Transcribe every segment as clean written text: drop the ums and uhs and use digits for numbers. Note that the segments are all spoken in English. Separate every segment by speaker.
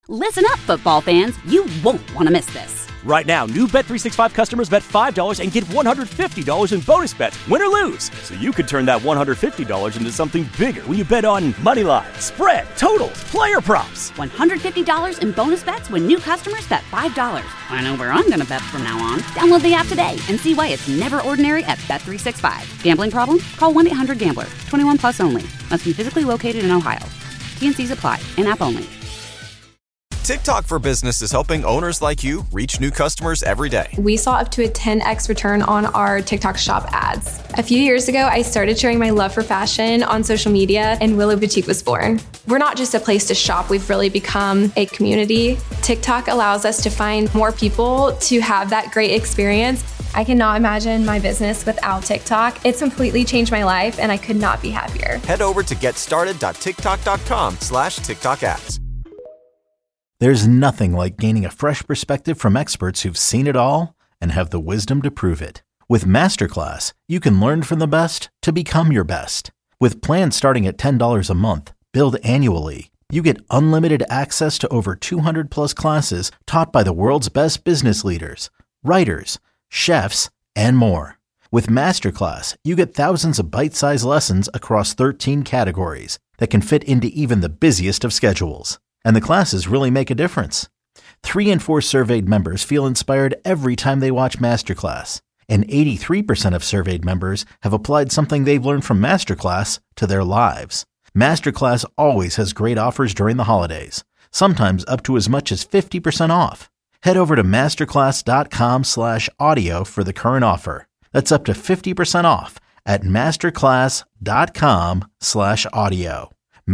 Speaker 1: Listen up, football fans. You won't want to miss this.
Speaker 2: Right now, new Bet365 customers bet $5 and get $150 in bonus bets, win or lose. So you could turn that $150 into something bigger when you bet on money line, spread, totals, player props.
Speaker 1: $150 in bonus bets when new customers bet $5. I know where I'm going to bet from now on. Download the app today and see why it's never ordinary at Bet365. Gambling problem? Call 1-800-GAMBLER. 21 plus only. Must be physically located in Ohio. T&Cs apply. In-app only.
Speaker 3: TikTok for Business is helping owners like you reach new customers every day.
Speaker 4: We saw up to a 10x return on our TikTok shop ads. A few years ago, I started sharing my love for fashion on social media, and Willow Boutique was born. We're not just a place to shop, we've really become a community. TikTok allows us to find more people to have that great experience. I cannot imagine my business without TikTok. It's completely changed my life, and I could not be happier.
Speaker 3: Head over to getstarted.tiktok.com/TikTok ads.
Speaker 5: There's nothing like gaining a fresh perspective from experts who've seen it all and have the wisdom to prove it. With Masterclass, you can learn from the best to become your best. With plans starting at $10 a month, billed annually, you get unlimited access to over 200 plus classes taught by the world's best business leaders, writers, chefs, and more. With Masterclass, you get thousands of bite-sized lessons across 13 categories that can fit into even the busiest of schedules. And the classes really make a difference. 3 in 4 surveyed members feel inspired every time they watch Masterclass. And 83% of surveyed members have applied something they've learned from Masterclass to their lives. Masterclass always has great offers during the holidays, sometimes up to as much as 50% off. Head over to masterclass.com/audio for the current offer. That's up to 50% off at masterclass.com/audio.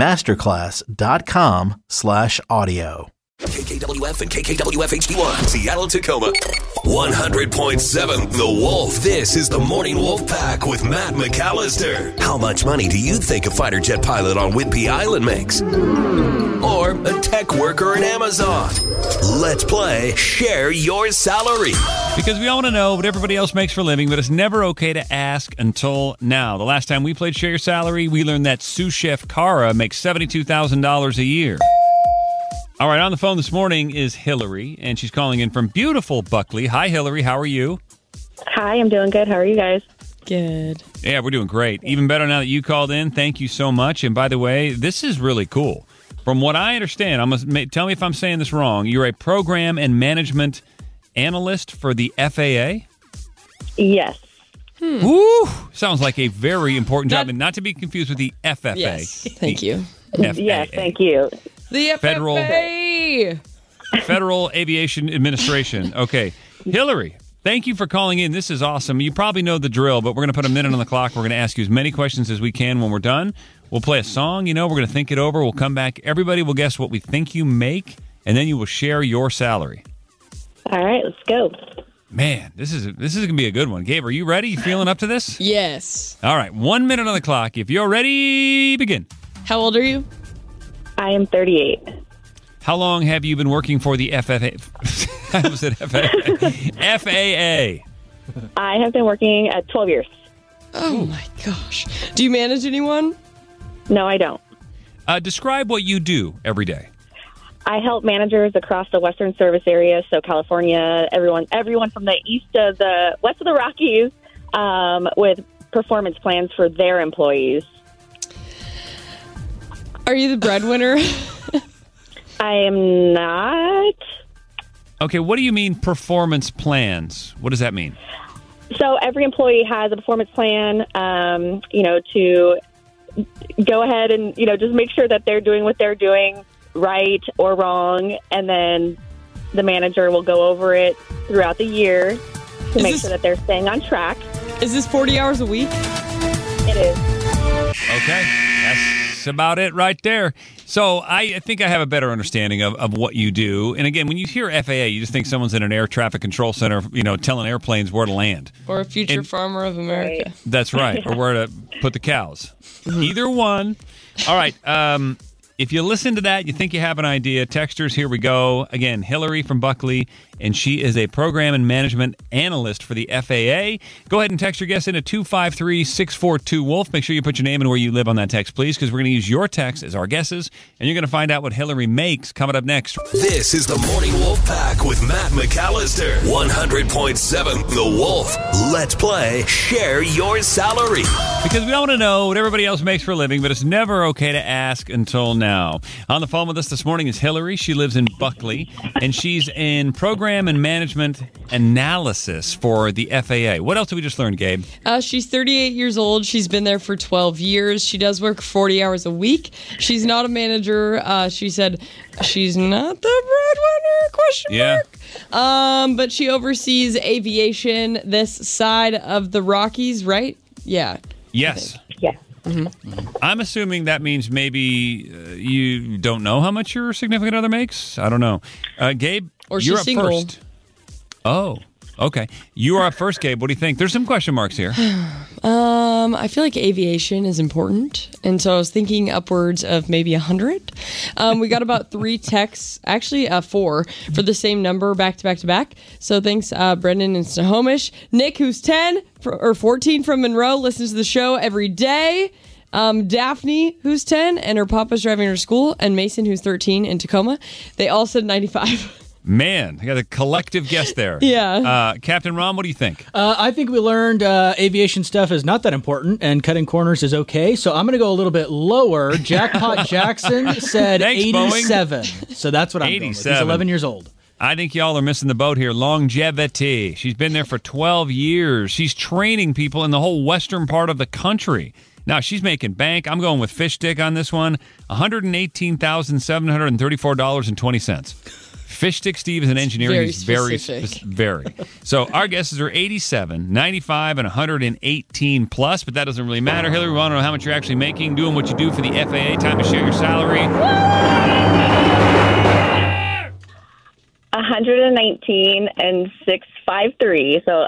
Speaker 5: masterclass.com/audio.
Speaker 6: KKWF and KKWF HD1, Seattle, Tacoma. 100.7 The Wolf. This is the Morning Wolf Pack with Matt McAllister. How much money do you think a fighter jet pilot on Whidbey Island makes? Or a tech worker in Amazon? Let's play Share Your Salary.
Speaker 7: Because we all want to know what everybody else makes for a living, but it's never okay to ask until now. The last time we played Share Your Salary, we learned that sous chef Cara makes $72,000 a year. All right, on the phone this morning is Hillary, and she's calling in from beautiful Buckley. Hi, Hillary. How are you?
Speaker 8: Hi, I'm doing good. How are you guys?
Speaker 9: Good.
Speaker 7: Yeah, we're doing great. Even better now that you called in. Thank you so much. And by the way, this is really cool. From what I understand, tell me if I'm saying this wrong. You're a program and management analyst for the FAA?
Speaker 8: Yes.
Speaker 7: Woo! Sounds like a very important job, and not to be confused with the FFA.
Speaker 9: Yes, thank you.
Speaker 7: FAA.
Speaker 8: Yes, thank you.
Speaker 9: The FFA!
Speaker 7: Federal Aviation Administration. Okay. Hillary, thank you for calling in. This is awesome. You probably know the drill, but we're going to put a minute on the clock. We're going to ask you as many questions as we can. When we're done, we'll play a song. We're going to think it over. We'll come back. Everybody will guess what we think you make, and then you will share your salary.
Speaker 8: All right, let's go.
Speaker 7: Man, this is going to be a good one. Gabe, are you ready? You feeling up to this?
Speaker 9: Yes.
Speaker 7: All right, 1 minute on the clock. If you're ready, begin.
Speaker 9: How old are you?
Speaker 8: I am 38.
Speaker 7: How long have you been working for the FFA? I was at FAA.
Speaker 8: I have been working at 12 years.
Speaker 9: Oh, my gosh. Do you manage anyone?
Speaker 8: No, I don't.
Speaker 7: Describe what you do every day.
Speaker 8: I help managers across the Western service area, so California, everyone from the west of the Rockies, with performance plans for their employees.
Speaker 9: Are you the breadwinner?
Speaker 8: I am not.
Speaker 7: Okay, what do you mean performance plans? What does that mean?
Speaker 8: So every employee has a performance plan, to go ahead and, just make sure that they're doing what they're doing right or wrong, and then the manager will go over it throughout the year to make sure that they're staying on track.
Speaker 9: Is this 40 hours a week?
Speaker 8: It is.
Speaker 7: Okay, that's about it right there. So I think I have a better understanding of what you do. And again, when you hear FAA, you just think someone's in an air traffic control center, telling airplanes where to land.
Speaker 9: Or a future farmer of America.
Speaker 8: Right.
Speaker 7: That's right. Or where to put the cows. Either one. All right. If you listen to that, you think you have an idea, texters, here we go. Again, Hillary from Buckley, and she is a program and management analyst for the FAA. Go ahead and text your guess in at 253-642-WOLF. Make sure you put your name and where you live on that text, please, because we're going to use your text as our guesses, and you're going to find out what Hillary makes coming up next.
Speaker 6: This is the Morning Wolf Pack with Matt McAllister. 100.7 The Wolf. Let's play Share Your Salary.
Speaker 7: Because we all want to know what everybody else makes for a living, but it's never okay to ask until now. On the phone with us this morning is Hillary. She lives in Buckley, and she's in program and management analysis for the FAA. What else did we just learn, Gabe?
Speaker 9: She's 38 years old. She's been there for 12 years. She does work 40 hours a week. She's not a manager. She said she's not the breadwinner, question mark. But she oversees aviation this side of the Rockies, right? Yeah.
Speaker 7: Yes.
Speaker 8: Yeah.
Speaker 7: Mm-hmm. I'm assuming that means maybe you don't know how much your significant other makes. I don't know. Gabe,
Speaker 9: or
Speaker 7: you're
Speaker 9: she's
Speaker 7: up
Speaker 9: single.
Speaker 7: First. Oh, okay. You are up first, Gabe. What do you think? There's some question marks here.
Speaker 9: I feel like aviation is important, and so I was thinking upwards of maybe 100. We got about 3 texts, actually 4, for the same number back to back to back. So thanks, Brendan and Snohomish. Nick, who's 10 or 14 from Monroe, listens to the show every day. Daphne, who's 10, and her papa's driving her to school, and Mason, who's 13, in Tacoma. They all said 95.
Speaker 7: Man, I got a collective guess there.
Speaker 9: Yeah.
Speaker 7: Captain Ron, what do you think?
Speaker 10: I think we learned aviation stuff is not that important and cutting corners is okay. So I'm going to go a little bit lower. Jackpot Jackson said
Speaker 7: Thanks,
Speaker 10: 87.
Speaker 7: Boeing.
Speaker 10: So that's what I'm going with. He's 11 years old.
Speaker 7: I think y'all are missing the boat here. Longevity. She's been there for 12 years. She's training people in the whole western part of the country. Now, she's making bank. I'm going with fish stick on this one. $118,734.20. Fish Stick Steve is an engineer.
Speaker 9: Very
Speaker 7: He's very
Speaker 9: specific.
Speaker 7: very. So our guesses are 87, 95, and 118 plus, but that doesn't really matter. Hillary, we want to know how much you're actually making, doing what you do for the FAA. Time to share your salary.
Speaker 8: 119 and 653, so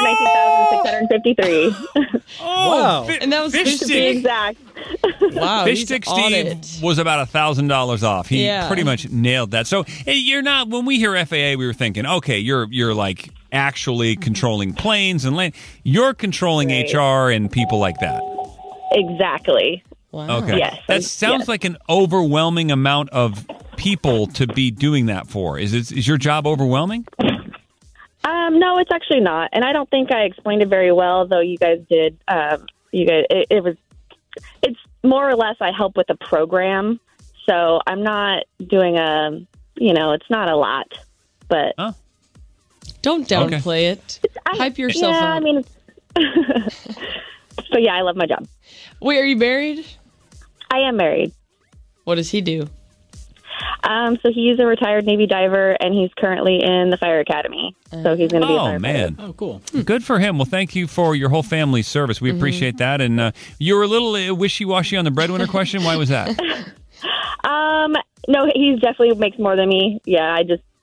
Speaker 8: 119,653.
Speaker 10: Wow.
Speaker 9: And that was
Speaker 7: Fish
Speaker 9: Fish
Speaker 8: To be
Speaker 9: Stick.
Speaker 8: exact.
Speaker 9: Wow,
Speaker 7: Fish
Speaker 9: he's
Speaker 7: Stick
Speaker 9: on
Speaker 7: Steve
Speaker 9: it.
Speaker 7: was about $1,000 off. He
Speaker 9: Yeah.
Speaker 7: pretty much nailed that. So you're not, when we hear FAA, we were thinking, okay, you're like actually controlling planes and land. You're controlling
Speaker 8: Right.
Speaker 7: HR and people like that.
Speaker 8: Exactly.
Speaker 9: Wow.
Speaker 7: Okay.
Speaker 8: Yes.
Speaker 7: That sounds
Speaker 8: Yes.
Speaker 7: like an overwhelming amount of people to be doing that for. Is your job overwhelming?
Speaker 8: No, it's actually not, and I don't think I explained it very well, though you guys did. It's more or less I help with a program, so I'm not doing it's not a lot, but
Speaker 9: Don't downplay it. Hype yourself
Speaker 8: yeah,
Speaker 9: up.
Speaker 8: I mean, but yeah, I love my job.
Speaker 9: Wait, are you married?
Speaker 8: I am married.
Speaker 9: What does he do?
Speaker 8: So he's a retired Navy diver, and he's currently in the fire academy. So he's going to be a firefighter.
Speaker 7: Man.
Speaker 10: Oh, cool.
Speaker 7: Good for him. Well, thank you for your whole family's service. We appreciate that. And you were a little wishy-washy on the breadwinner question. Why was that?
Speaker 8: No, he definitely makes more than me. Yeah,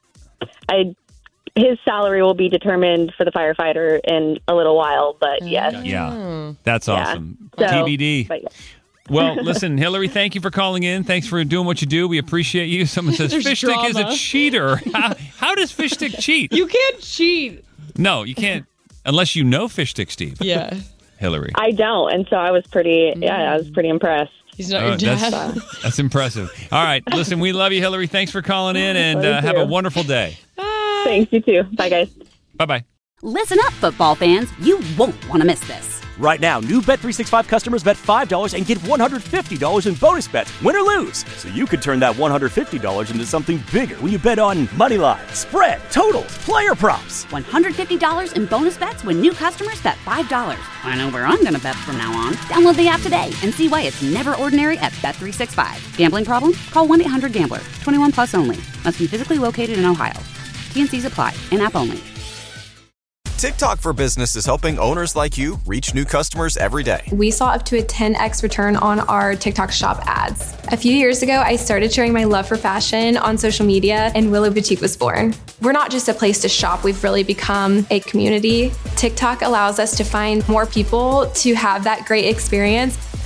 Speaker 8: his salary will be determined for the firefighter in a little while, but yes.
Speaker 7: Yeah, that's awesome.
Speaker 8: So,
Speaker 7: TBD.
Speaker 8: but yeah.
Speaker 7: Well, listen, Hillary, thank you for calling in. Thanks for doing what you do. We appreciate you. Someone says
Speaker 9: There's
Speaker 7: Fish Stick is a
Speaker 9: drama.
Speaker 7: cheater. How does Fish Stick cheat?
Speaker 9: You can't cheat.
Speaker 7: No, you can't unless you know Fish Stick Steve.
Speaker 9: Yeah.
Speaker 7: Hillary.
Speaker 8: I don't, and so I was pretty impressed.
Speaker 9: He's not your dad.
Speaker 7: That's impressive. All right, listen, we love you, Hillary. Thanks for calling in, and
Speaker 8: Thank
Speaker 7: have a
Speaker 8: you.
Speaker 7: wonderful day.
Speaker 8: Thanks, you too. Bye, guys.
Speaker 7: Bye-bye.
Speaker 1: Listen up, football fans. You won't want to miss this.
Speaker 2: Right now, new Bet365 customers bet $5 and get $150 in bonus bets, win or lose. So you could turn that $150 into something bigger when you bet on moneyline, spread, totals, player props.
Speaker 1: $150 in bonus bets when new customers bet $5. I know where I'm going to bet from now on. Download the app today and see why it's never ordinary at Bet365. Gambling problem? Call 1-800-GAMBLER. 21 plus only. Must be physically located in Ohio. T&Cs apply. In-app only.
Speaker 3: TikTok for Business is helping owners like you reach new customers every day.
Speaker 4: We saw up to a 10x return on our TikTok shop ads. A few years ago, I started sharing my love for fashion on social media, and Willow Boutique was born. We're not just a place to shop, we've really become a community. TikTok allows us to find more people to have that great experience.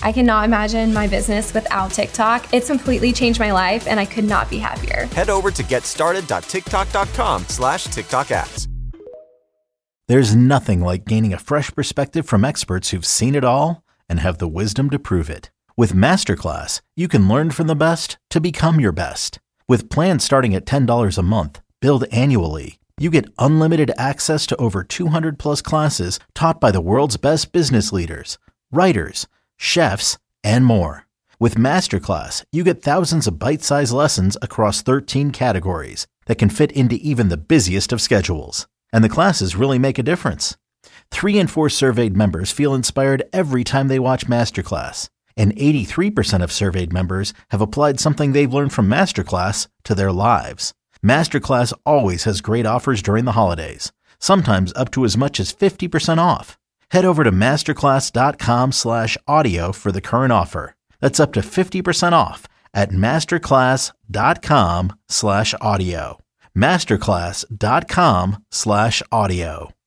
Speaker 4: I cannot imagine my business without TikTok. It's completely changed my life, and I could not be happier.
Speaker 3: Head over to getstarted.tiktok.com/TikTok ads.
Speaker 5: There's nothing like gaining a fresh perspective from experts who've seen it all and have the wisdom to prove it. With Masterclass, you can learn from the best to become your best. With plans starting at $10 a month, billed annually, you get unlimited access to over 200 plus classes taught by the world's best business leaders, writers, chefs, and more. With Masterclass, you get thousands of bite-sized lessons across 13 categories that can fit into even the busiest of schedules. And the classes really make a difference. 3 in 4 surveyed members feel inspired every time they watch Masterclass. And 83% of surveyed members have applied something they've learned from Masterclass to their lives. Masterclass always has great offers during the holidays, sometimes up to as much as 50% off. Head over to masterclass.com/audio for the current offer. That's up to 50% off at masterclass.com/audio. masterclass.com/audio.